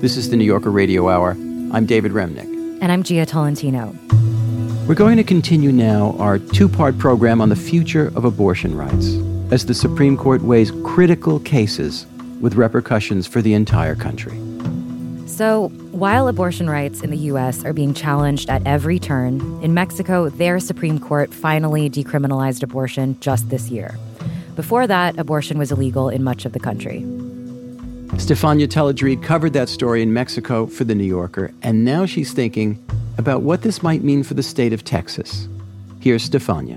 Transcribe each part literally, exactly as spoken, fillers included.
This is the New Yorker Radio Hour. I'm David Remnick. And I'm Gia Tolentino. We're going to continue now our two-part program on the future of abortion rights as the Supreme Court weighs critical cases with repercussions for the entire country. So, while abortion rights in the U S are being challenged at every turn, in Mexico, their Supreme Court finally decriminalized abortion just this year. Before that, abortion was illegal in much of the country. Stefania Teledreed covered that story in Mexico for The New Yorker, and now she's thinking about what this might mean for the state of Texas. Here's Stefania.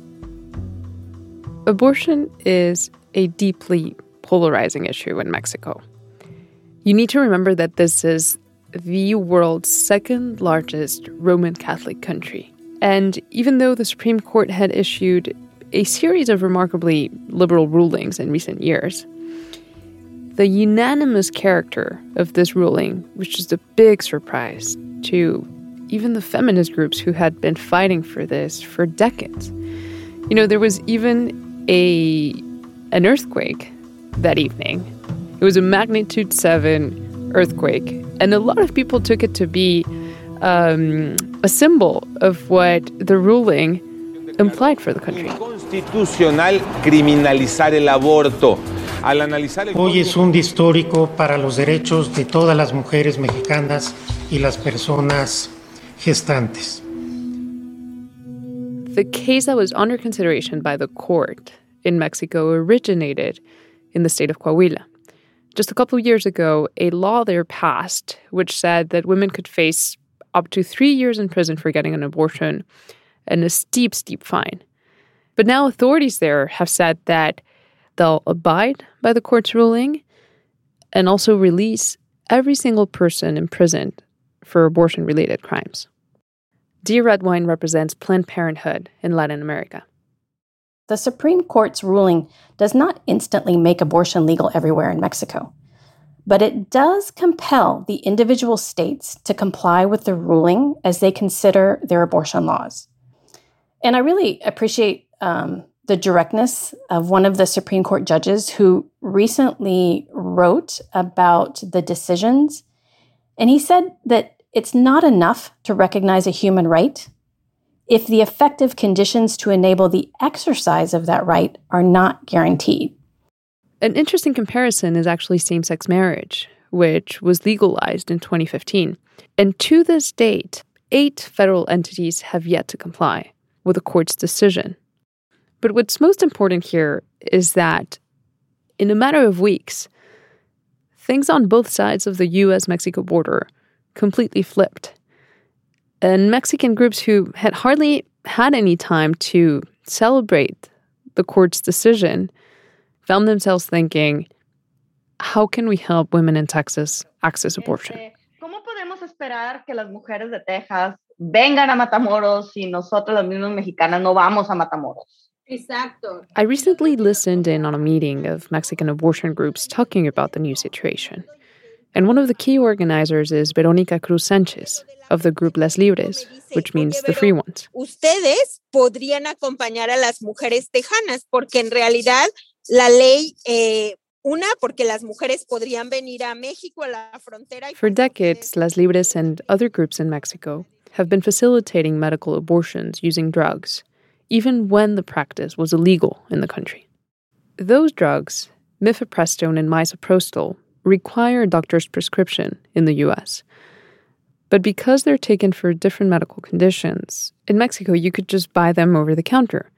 Abortion is a deeply polarizing issue in Mexico. You need to remember that this is the world's second largest Roman Catholic country. And even though the Supreme Court had issued a series of remarkably liberal rulings in recent years, the unanimous character of this ruling was just a big surprise to even the feminist groups who had been fighting for this for decades. You know, there was even a an earthquake that evening. It was a magnitude seven earthquake, and a lot of people took it to be um, a symbol of what the ruling implied for the country. Constitucional criminalizar el aborto. Hoy es un día histórico para los derechos de todas las mujeres mexicanas y las personas gestantes. The case that was under consideration by the court in Mexico originated in the state of Coahuila. Just a couple of years ago, a law there passed which said that women could face up to three years in prison for getting an abortion and a steep, steep fine. But now authorities there have said that they'll abide by the court's ruling and also release every single person imprisoned for abortion-related crimes. Dia Redwine represents Planned Parenthood in Latin America. The Supreme Court's ruling does not instantly make abortion legal everywhere in Mexico, but it does compel the individual states to comply with the ruling as they consider their abortion laws. And I really appreciate um, the directness of one of the Supreme Court judges who recently wrote about the decisions. And he said that it's not enough to recognize a human right if the effective conditions to enable the exercise of that right are not guaranteed. An interesting comparison is actually same-sex marriage, which was legalized in twenty fifteen. And to this date, eight federal entities have yet to comply with the court's decision. But what's most important here is that in a matter of weeks, things on both sides of the U S Mexico border completely flipped. And Mexican groups who had hardly had any time to celebrate the court's decision found themselves thinking, how can we help women in Texas access abortion? ¿Cómo podemos esperar que las mujeres de Texas vengan a Matamoros si nosotros las mismas mexicanas no vamos a Matamoros? Exacto. I recently listened in on a meeting of Mexican abortion groups talking about the new situation. And one of the key organizers is Verónica Cruz Sánchez of the group Las Libres, which means the free ones. Ustedes podrían acompañar a las mujeres tejanas, porque en realidad la ley, eh, una, porque las mujeres podrían venir a México a la frontera. For decades, Las Libres and other groups in Mexico have been facilitating medical abortions using drugs, even when the practice was illegal in the country. Those drugs, mifepristone and misoprostol, require a doctor's prescription in the U S. But because they're taken for different medical conditions, in Mexico you could just buy them over the counter.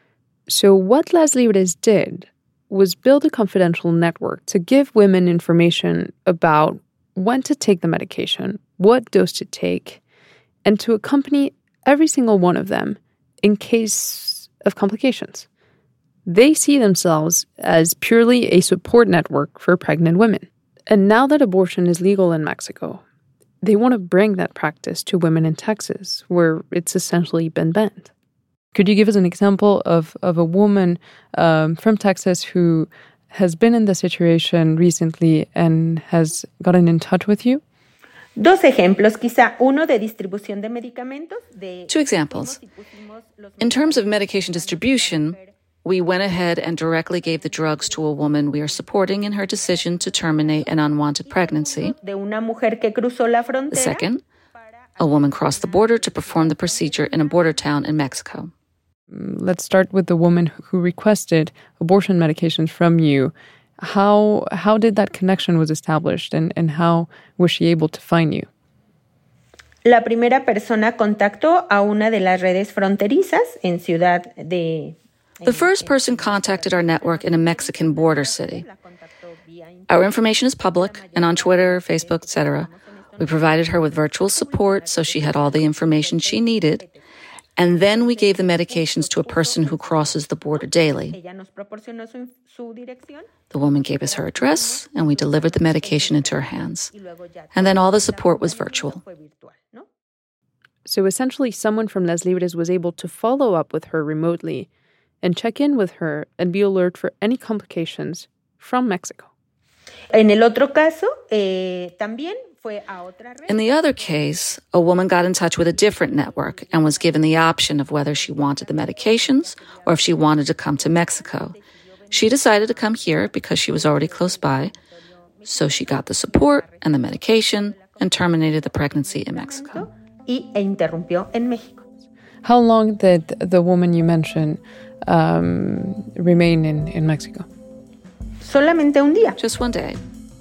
So what Las Libres did was build a confidential network to give women information about when to take the medication, what dose to take, and to accompany every single one of them in case of complications. They see themselves as purely a support network for pregnant women. And now that abortion is legal in Mexico, they want to bring that practice to women in Texas, where it's essentially been banned. Could you give us an example of, of a woman um, from Texas who has been in the situation recently and has gotten in touch with you? Dos ejemplos, quizá uno de distribución de medicamentos. Two examples. In terms of medication distribution, we went ahead and directly gave the drugs to a woman we are supporting in her decision to terminate an unwanted pregnancy. The second, a woman crossed the border to perform the procedure in a border town in Mexico. Let's start with the woman who requested abortion medications from you. How how did that connection was established, and, and how was she able to find you? La primera persona contactó a una de las redes fronterizas en Ciudad de... The first person contacted our network in a Mexican border city. Our information is public, and on Twitter, Facebook, et cetera. We provided her with virtual support, so she had all the information she needed. And then we gave the medications to a person who crosses the border daily. The woman gave us her address, and we delivered the medication into her hands. And then all the support was virtual. So essentially, someone from Les Libres was able to follow up with her remotely and check in with her and be alert for any complications from Mexico. En el otro caso, eh, también fue a otra red. In the other case, a woman got in touch with a different network and was given the option of whether she wanted the medications or if she wanted to come to Mexico. She decided to come here because she was already close by, so she got the support and the medication and terminated the pregnancy in Mexico. Y e interrumpió en México. How long did the woman you mentioned um, remain in, in Mexico? Solamente un día. Just one day.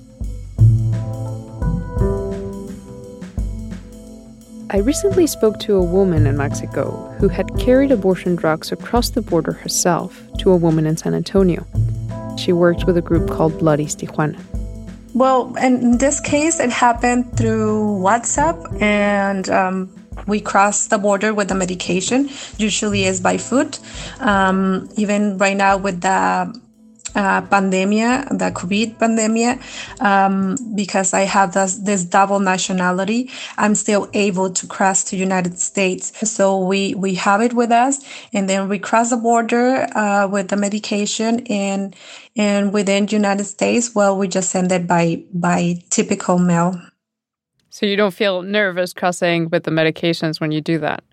I recently spoke to a woman in Mexico who had carried abortion drugs across the border herself to a woman in San Antonio. She worked with a group called Bloodies Tijuana. Well, in this case, it happened through WhatsApp, and um, we crossed the border with the medication. Usually is by foot. Um, even right now with the uh, pandemia, the COVID pandemia, um, because I have this, this double nationality, I'm still able to cross to United States. So we, we have it with us, and then we cross the border uh, with the medication, and and within United States, well, we just send it by by typical mail. So you don't feel nervous crossing with the medications when you do that?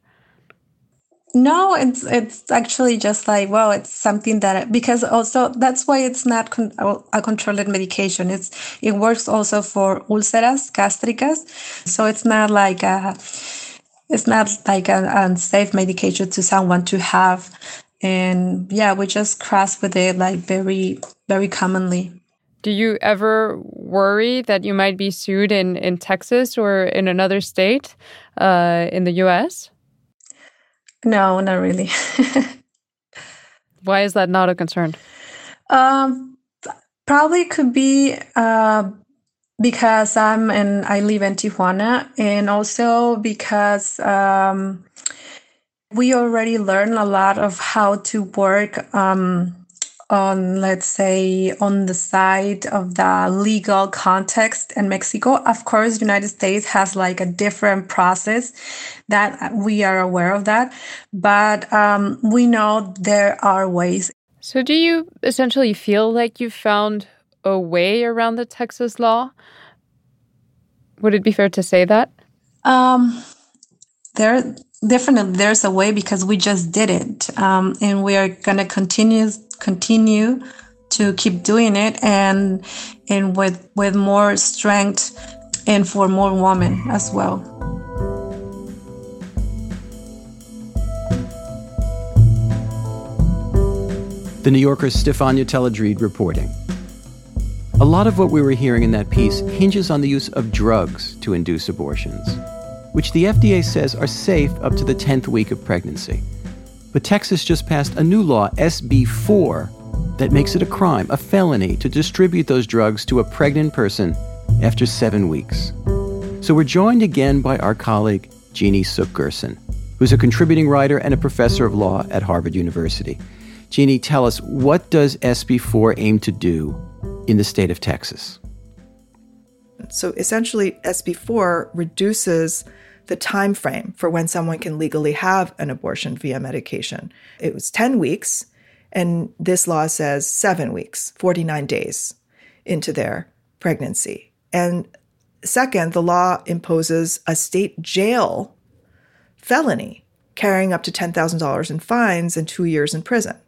No, it's it's actually just like, well, it's something that, because also that's why it's not con- a controlled medication. It's it works also for úlceras gástricas, so it's not like a it's not like an unsafe medication to someone to have. And yeah, we just cross with it like very, very commonly. Do you ever worry that you might be sued in, in Texas or in another state uh, in the U S? No, not really. Why is that not a concern? Um, probably could be uh, because I'm in, I live in Tijuana, and also because um, we already learned a lot of how to work um, on, let's say, on the side of the legal context in Mexico. Of course, United States has like a different process that we are aware of that, but um, we know there are ways. So do you essentially feel like you found a way around the Texas law? Would it be fair to say that? Um, there definitely there's a way, because we just did it, um, and we are gonna continue continue to keep doing it, and and with with more strength and for more women as well. The New Yorker's Stefania Teledrid reporting. A lot of what we were hearing in that piece hinges on the use of drugs to induce abortions, which the F D A says are safe up to the tenth week of pregnancy. But Texas just passed a new law, S B four, that makes it a crime, a felony, to distribute those drugs to a pregnant person after seven weeks. So we're joined again by our colleague, Jeannie Suk Gerson, who's a contributing writer and a professor of law at Harvard University. Jeannie, tell us, what does S B four aim to do in the state of Texas? So essentially, S B four reduces the time frame for when someone can legally have an abortion via medication. It was ten weeks, and this law says seven weeks, forty-nine days into their pregnancy. And second, the law imposes a state jail felony carrying up to ten thousand dollars in fines and two years in prison.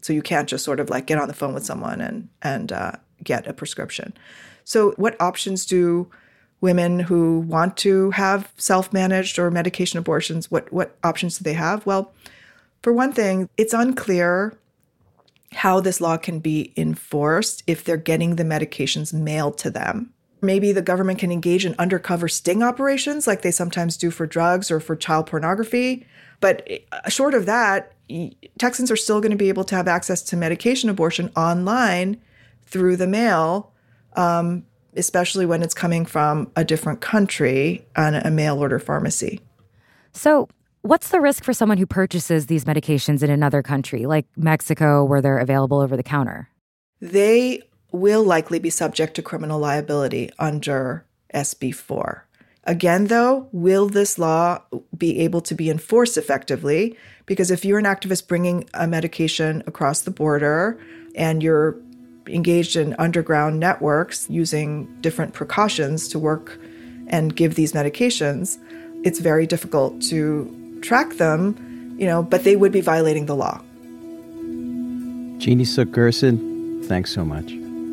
So you can't just sort of like get on the phone with someone and, and uh, get a prescription. So what options do women who want to have self-managed or medication abortions, what, what options do they have? Well, for one thing, it's unclear how this law can be enforced if they're getting the medications mailed to them. Maybe the government can engage in undercover sting operations like they sometimes do for drugs or for child pornography. But short of that, Texans are still going to be able to have access to medication abortion online through the mail, um, especially when it's coming from a different country on a mail-order pharmacy. So what's the risk for someone who purchases these medications in another country, like Mexico, where they're available over the counter? They will likely be subject to criminal liability under S B four. Again, though, will this law be able to be enforced effectively? Because if you're an activist bringing a medication across the border and you're engaged in underground networks using different precautions to work and give these medications, it's very difficult to track them, you know, but they would be violating the law. Jeannie Suk Gerson, thanks so much.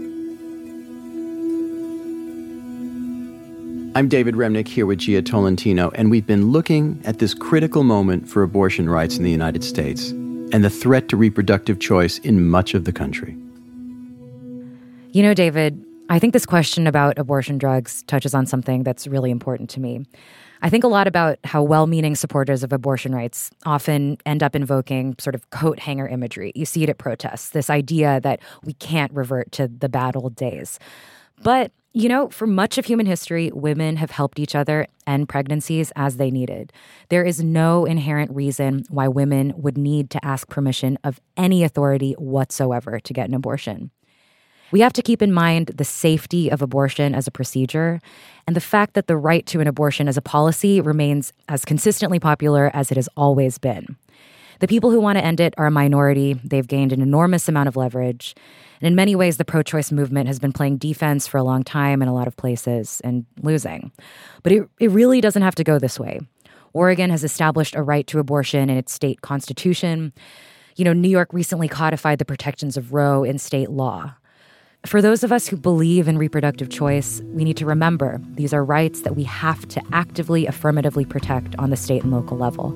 I'm David Remnick here with Jia Tolentino, and we've been looking at this critical moment for abortion rights in the United States and the threat to reproductive choice in much of the country. You know, David, I think this question about abortion drugs touches on something that's really important to me. I think a lot about how well-meaning supporters of abortion rights often end up invoking sort of coat hanger imagery. You see it at protests, this idea that we can't revert to the bad old days. But, you know, for much of human history, women have helped each other end pregnancies as they needed. There is no inherent reason why women would need to ask permission of any authority whatsoever to get an abortion. We have to keep in mind the safety of abortion as a procedure and the fact that the right to an abortion as a policy remains as consistently popular as it has always been. The people who want to end it are a minority. They've gained an enormous amount of leverage. And in many ways, the pro-choice movement has been playing defense for a long time in a lot of places and losing. But it, it really doesn't have to go this way. Oregon has established a right to abortion in its state constitution. You know, New York recently codified the protections of Roe in state law. For those of us who believe in reproductive choice, we need to remember these are rights that we have to actively, affirmatively protect on the state and local level.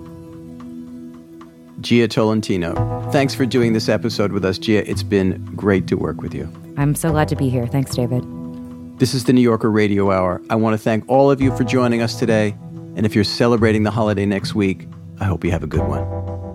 Jia Tolentino, thanks for doing this episode with us, Jia. It's been great to work with you. I'm so glad to be here. Thanks, David. This is the New Yorker Radio Hour. I want to thank all of you for joining us today. And if you're celebrating the holiday next week, I hope you have a good one.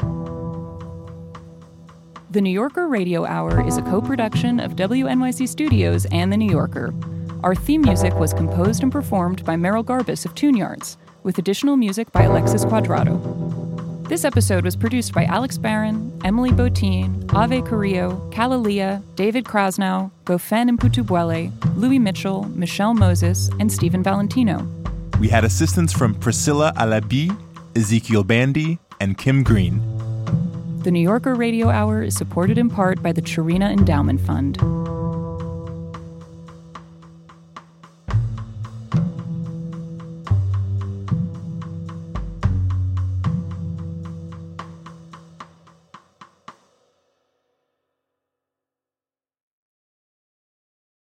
The New Yorker Radio Hour is a co-production of W N Y C Studios and The New Yorker. Our theme music was composed and performed by Merrill Garbus of Tune Yards, with additional music by Alexis Quadrado. This episode was produced by Alex Barron, Emily Botine, Ave Carrillo, Kalalia, David Krasnow, Gofen Mputubuele, Louis Mitchell, Michelle Moses, and Stephen Valentino. We had assistance from Priscilla Alabi, Ezekiel Bandy, and Kim Green. The New Yorker Radio Hour is supported in part by the Chirina Endowment Fund.